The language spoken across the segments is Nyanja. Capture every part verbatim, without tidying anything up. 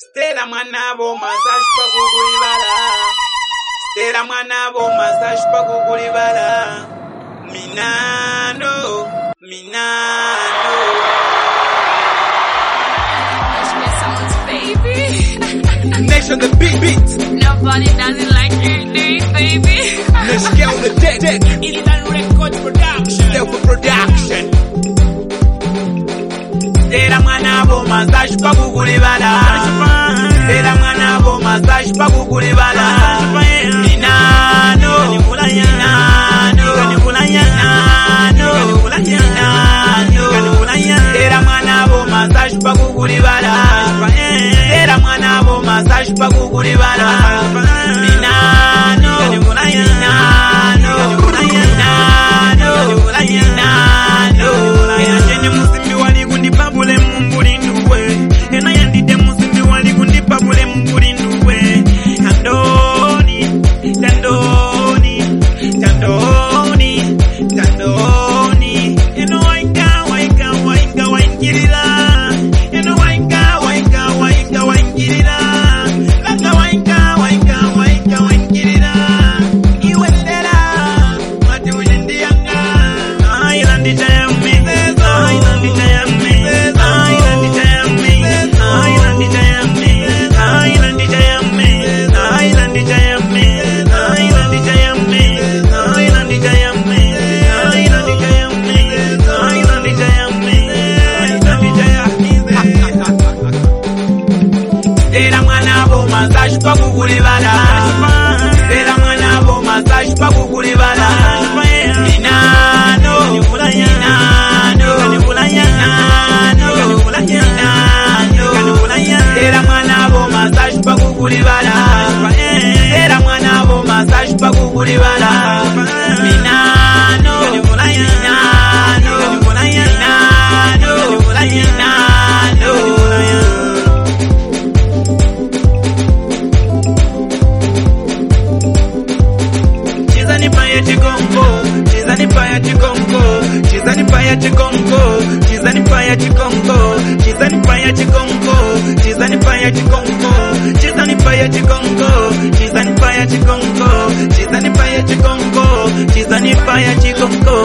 Stella mwanabo masaje pa kugulibala. Stella mwanabo masaje pa kugulibala. Minano, Minano. Baby. Nation the beat beat. Nobody doesn't like you, do it, baby. Let's get on the deck deck. Instant record production. Level production. Stella mwanabo masaje pa kugulibala. Stella mwanabo masaje pa kugulibala. Minano, Minano, Stella mwanabo masaje pa kugulibala. Stella mwanabo masaje pa kugulibala. Minano, Minano, Minano, musimbi wali kundipa bule mumbuli nduwe. Ena yandide musimbi wali kundipa bule mumbuli nduwe. Tandoni, tandoni, tandoni, tandoni. Eno wainga, wainga, wainga, waingirila. Eno wainga, wainga, wainga, waingirila. Langa wainga, wainga, wainga, waingirila. Iwe Stella, mati uyendianga. Ailandi tayami, ailandi tayami, ailandi tayami, ailandi tayami, ailandi tayami, ailandi tayami, ailandi tayami, ailandi tayami, ailandi tayami, ailandi tayami, ailandi tayami. Stella mwanabo masaje pa kugulibala. Stella mwanabo masaje pa kugulibala. Minano, Minano, Stella mwanabo masaje pa kugulibala. Stella mwanabo masaje pa kugulibala. Minano, Minano, Minano. Chizani paya chikongo, chizani paya chikongo, chizani paya chikongo, chizani paya chikongo, chizani paya chikongo, chizani paya chikongo, chizani paya chikongo, chizani paya chikongo, chizani paya chikongo, chizani paya chikongo.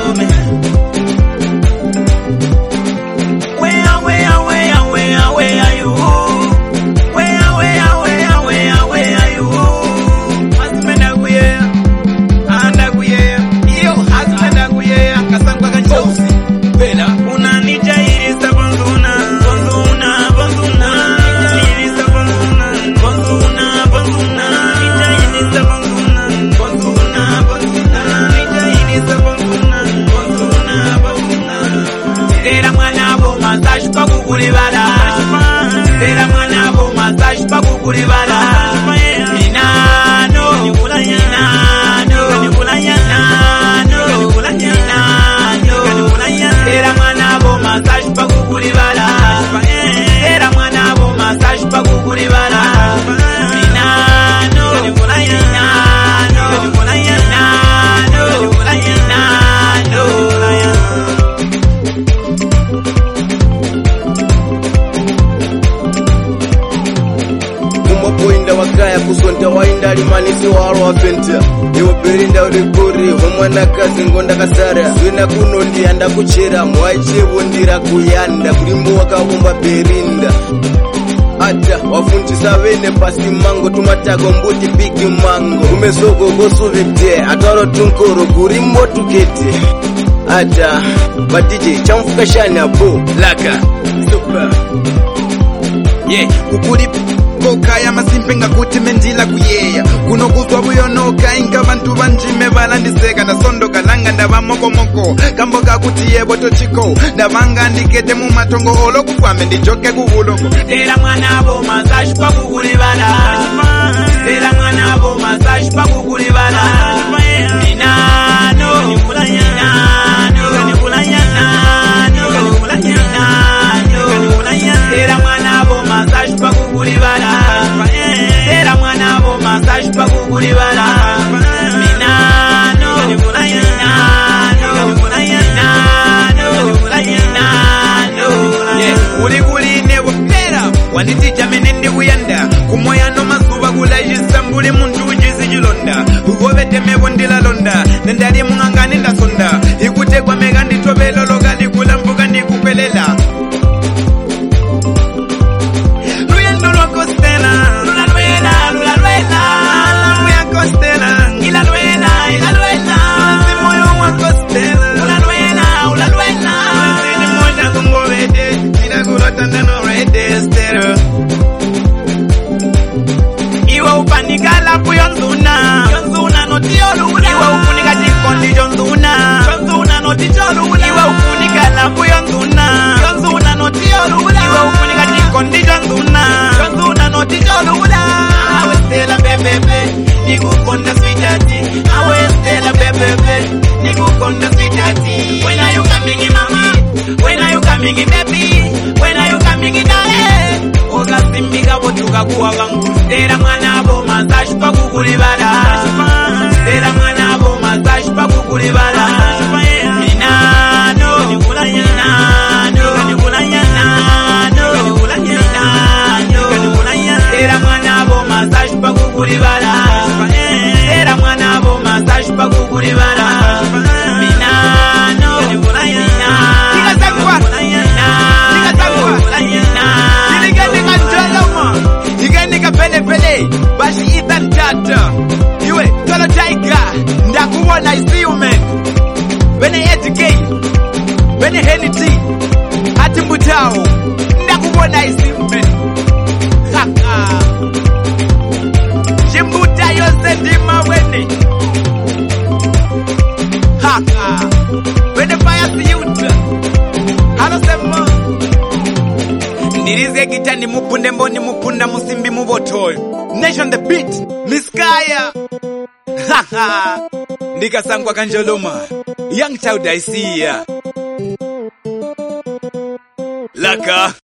Where where where where where are you? Where where where where where are you? Asmena kuye. Anda kuye, iyo husband kuye, kasangwa kanchosi. Bena unanijairisa bonzuna, bonzuna, bonzuna. Nijairisa bonzuna, bonzuna, bonzuna. Nijairisa bonzuna, bonzuna, bonzuna. Nijairisa bonzuna, bonzuna, bonzuna. Stella mwanabo masaje pa kugulibala. Stella mwanabo masaje pa kugulibala. Minano, Minano. Stella mwanabo masaje pa kugulibala. Stella mwanabo masaje pa kugulibala. Minano, Minano, Minano. Kumapoinda wakaya kusonta wainda alimanisi waro wafenta. Iwo berinda ulikuri homwana kazi ngonda kasara. Zwina kuno ndianda kuchera mwaichevo ndira kuyanda. Kulimbo wakabumba berinda. Ata wafundisa wene pasi mango tumatago mbuti bigi mango. Umesoko gosu vite ataro tunkoro kurimbo tukete. Ata batije chamfuka shana bo laka super. Yeah, kukuri koka ya masimpenga kuti mendila kuyeya. Kuno kuzwa buyonoka inga bantu banjime balandiseka. Ndasondoka langa ndabamoko moko. Kamboka kuti yebo tochiko. Ndabanga ndikete mu matongo olo kufame ndijoke kuvulongo. Stella mwanabo masaje pa kugulibala. Stella mwanabo masaje pa kugulibala. Minano, Minano, Stella mwanabo masaje pa kugulibala. Stella mwanabo masaje pa kugulibala. Minano, Minano, Minano. Yeah, uli kuli ne wapera. Wanditi jamene ndili ndi kuyanda kumoyano mazuva kulachisa mbuli munthu uchizi chilonda ukovetemepo ndilalonda nendali mung'angani ndasonda ikutekwa meka ndithovelo lokali kulamvuka ndikupwelela luyendo lwakostela lulalwela lulalwela luyakostela ilalwela ilalwela simoyo wakostela ulalwela ulalwela sini moja kungovete ilakulotandano redestero iwe upanikala kuyonzuna yonzuna notiyolula iwe ufunika chikondi chonzuna yonzuna noticholula iwe ufunikala kuyonzuna yonzuna notiyolula iwe ufunika chikondi chonzuna yonzuna noticholula awe stela bebebe nikukonda sweethearty awe stela bebebe nikukonda sweethearty when are you coming mama when are you coming baby when are you coming darling okasimbika botuka kuwa vangu stela mwana bo masashi pa kukulibala stela mwana bo masashi pa kukulibala minano nikulanya nano nikulanya nano nikulanya nano nikulanya stela mwana bo masashi pa kukulibala stela mwana bo masashi pa kukulibala minano nikulanya nano tikasakwa tikasakwa tiligandika njoloma igandika pelepele bashi Ethan Tata iwe tolo taiga ndakuwona I see you man bene educate bene henity hati mbutao ndakuwona I see you man haka jimbuta yose ndima wene haka bene fire siyuta halo sema ndirize gita ni mupunde mboni mupunda musimbi mubotoyo Nation the beat Miskaya haha ndikasangwa kanjoloma young child I see ya laka